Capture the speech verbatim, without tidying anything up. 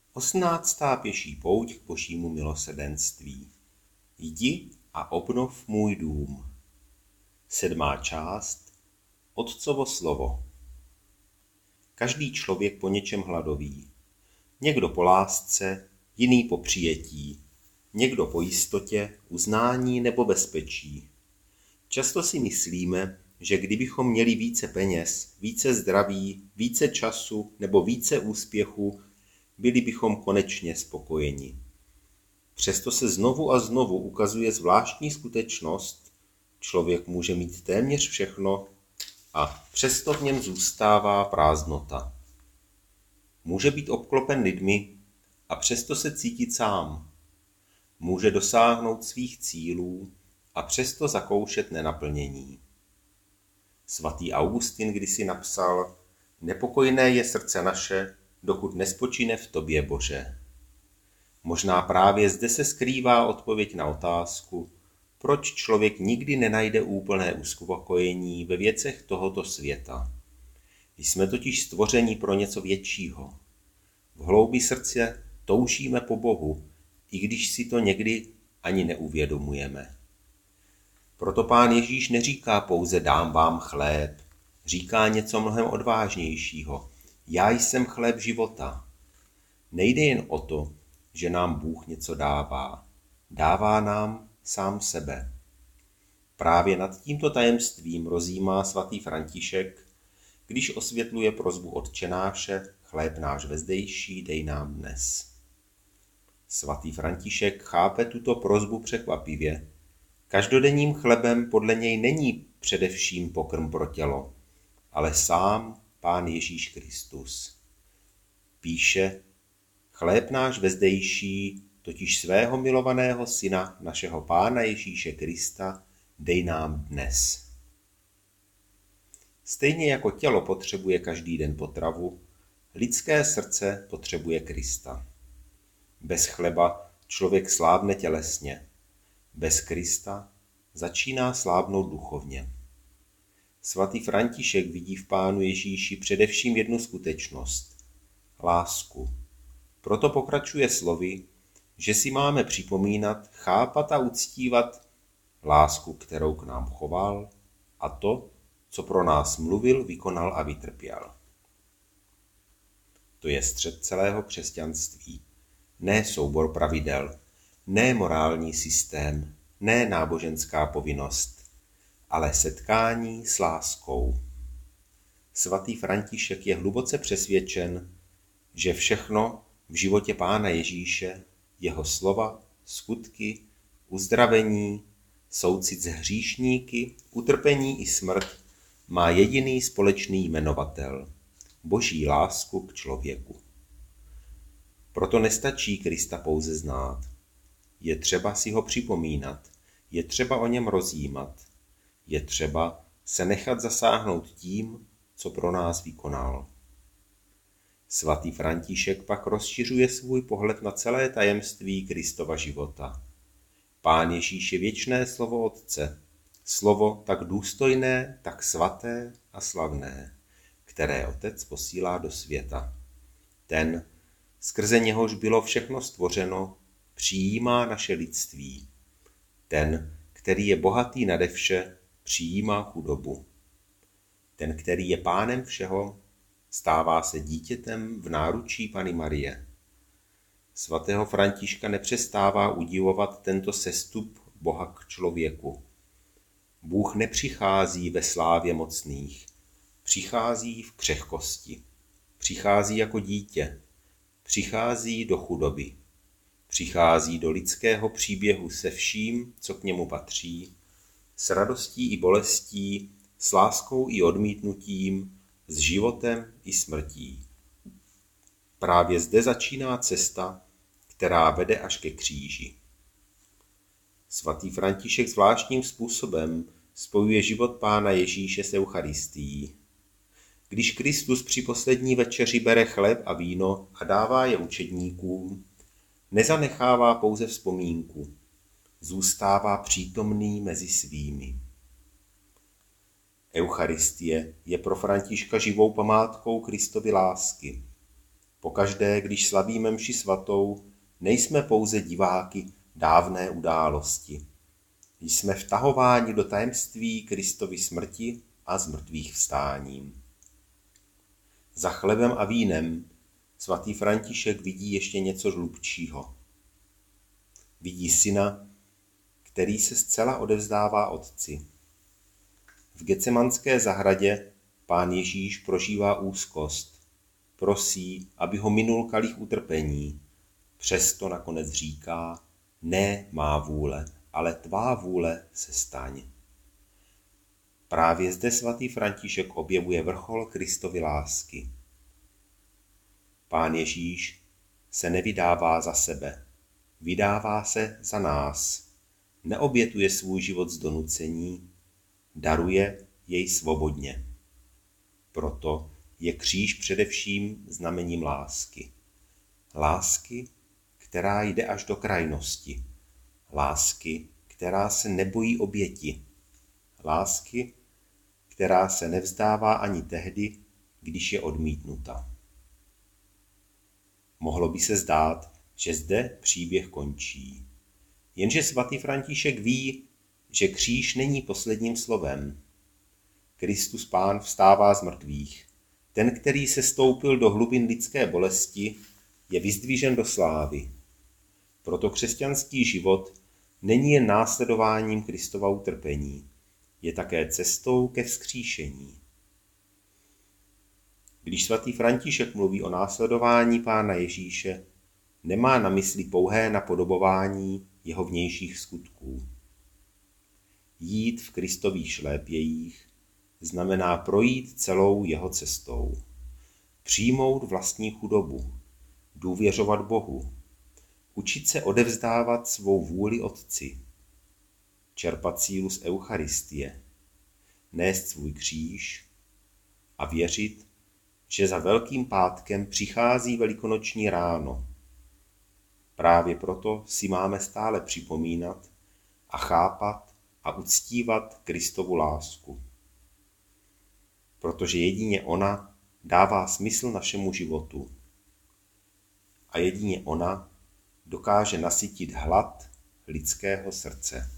Osmnáctá pěší pouť k Božímu milosrdenství. Jdi a obnov můj dům. Sedmá část. Otcovo slovo. Každý člověk po něčem hladoví. Někdo po lásce, jiný po přijetí. Někdo po jistotě, uznání nebo bezpečí. Často si myslíme, že kdybychom měli více peněz, více zdraví, více času nebo více úspěchu, byli bychom konečně spokojeni. Přesto se znovu a znovu ukazuje zvláštní skutečnost, člověk může mít téměř všechno a přesto v něm zůstává prázdnota. Může být obklopen lidmi a přesto se cítit sám. Může dosáhnout svých cílů a přesto zakoušet nenaplnění. Svatý Augustin kdysi napsal: nepokojné je srdce naše, dokud nespočine v tobě, Bože. Možná právě zde se skrývá odpověď na otázku, proč člověk nikdy nenajde úplné uspokojení ve věcech tohoto světa. Jsme totiž stvoření pro něco většího. V hloubi srdce toužíme po Bohu, i když si to někdy ani neuvědomujeme. Proto Pán Ježíš neříká pouze dám vám chléb, říká něco mnohem odvážnějšího. Já jsem chléb života. Nejde jen o to, že nám Bůh něco dává. Dává nám sám sebe. Právě nad tímto tajemstvím rozjímá svatý František, když osvětluje prosbu Otčenáše, chléb náš vezdejší, dej nám dnes. Svatý František chápe tuto prosbu překvapivě. Každodenním chlebem podle něj není především pokrm pro tělo, ale sám Pán Ježíš Kristus. Píše: chléb náš vezdejší, totiž svého milovaného syna, našeho Pána Ježíše Krista, dej nám dnes. Stejně jako tělo potřebuje každý den potravu, lidské srdce potřebuje Krista. Bez chleba člověk slábne tělesně, bez Krista začíná slábnout duchovně. Svatý František vidí v Pánu Ježíši především jednu skutečnost – lásku. Proto pokračuje slovy, že si máme připomínat, chápat a uctívat lásku, kterou k nám choval, a to, co pro nás mluvil, vykonal a vytrpěl. To je střed celého křesťanství. Ne soubor pravidel, ne morální systém, ne náboženská povinnost, ale setkání s láskou. Svatý František je hluboce přesvědčen, že všechno v životě Pána Ježíše, jeho slova, skutky, uzdravení, soucit s hříšníky, utrpení i smrt má jediný společný jmenovatel – Boží lásku k člověku. Proto nestačí Krista pouze znát. Je třeba si ho připomínat, je třeba o něm rozjímat, je třeba se nechat zasáhnout tím, co pro nás vykonal. Svatý František pak rozšiřuje svůj pohled na celé tajemství Kristova života. Pán Ježíš je věčné slovo Otce, slovo tak důstojné, tak svaté a slavné, které Otec posílá do světa. Ten, skrze něhož bylo všechno stvořeno, přijímá naše lidství. Ten, který je bohatý nade vše, přijímá chudobu. Ten, který je pánem všeho, stává se dítětem v náručí Panny Marie. Svatého Františka nepřestává udivovat tento sestup Boha k člověku. Bůh nepřichází ve slávě mocných, přichází v křehkosti, přichází jako dítě, přichází do chudoby, přichází do lidského příběhu se vším, co k němu patří, s radostí i bolestí, s láskou i odmítnutím, s životem i smrtí. Právě zde začíná cesta, která vede až ke kříži. Svatý František zvláštním způsobem spojuje život Pána Ježíše s Eucharistií. Když Kristus při poslední večeři bere chléb a víno a dává je učedníkům, nezanechává pouze vzpomínku, zůstává přítomný mezi svými. Eucharistie je pro Františka živou památkou Kristovy lásky. Pokaždé, když slavíme mši svatou, nejsme pouze diváky dávné události. Jsme vtahováni do tajemství Kristovy smrti a zmrtvých vstáním. Za chlebem a vínem svatý František vidí ještě něco hlubšího. Vidí syna, který se zcela odevzdává Otci. V Getsemanské zahradě Pán Ježíš prožívá úzkost. Prosí, aby ho minul kalich utrpení. Přesto nakonec říká, ne má vůle, ale tvá vůle se staň. Právě zde svatý František objevuje vrchol Kristovy lásky. Pán Ježíš se nevydává za sebe, vydává se za nás. Neobětuje svůj život z donucení, daruje jej svobodně. Proto je kříž především znamením lásky. Lásky, která jde až do krajnosti. Lásky, která se nebojí oběti. Lásky, která se nevzdává ani tehdy, když je odmítnuta. Mohlo by se zdát, že zde příběh končí. Jenže svatý František ví, že kříž není posledním slovem. Kristus Pán vstává z mrtvých. Ten, který se stoupil do hlubin lidské bolesti, je vyzdvižen do slávy. Proto křesťanský život není jen následováním Kristova utrpení, je také cestou ke vzkříšení. Když svatý František mluví o následování Pána Ježíše, nemá na mysli pouhé napodobování jeho vnějších skutků. Jít v Kristových šlépějích znamená projít celou jeho cestou. Přijmout vlastní chudobu, důvěřovat Bohu, učit se odevzdávat svou vůli Otci, čerpat sílu z Eucharistie, nést svůj kříž a věřit, že za Velkým pátkem přichází velikonoční ráno. Právě proto si máme stále připomínat a chápat a uctívat Kristovu lásku. Protože jedině ona dává smysl našemu životu. A jedině ona dokáže nasytit hlad lidského srdce.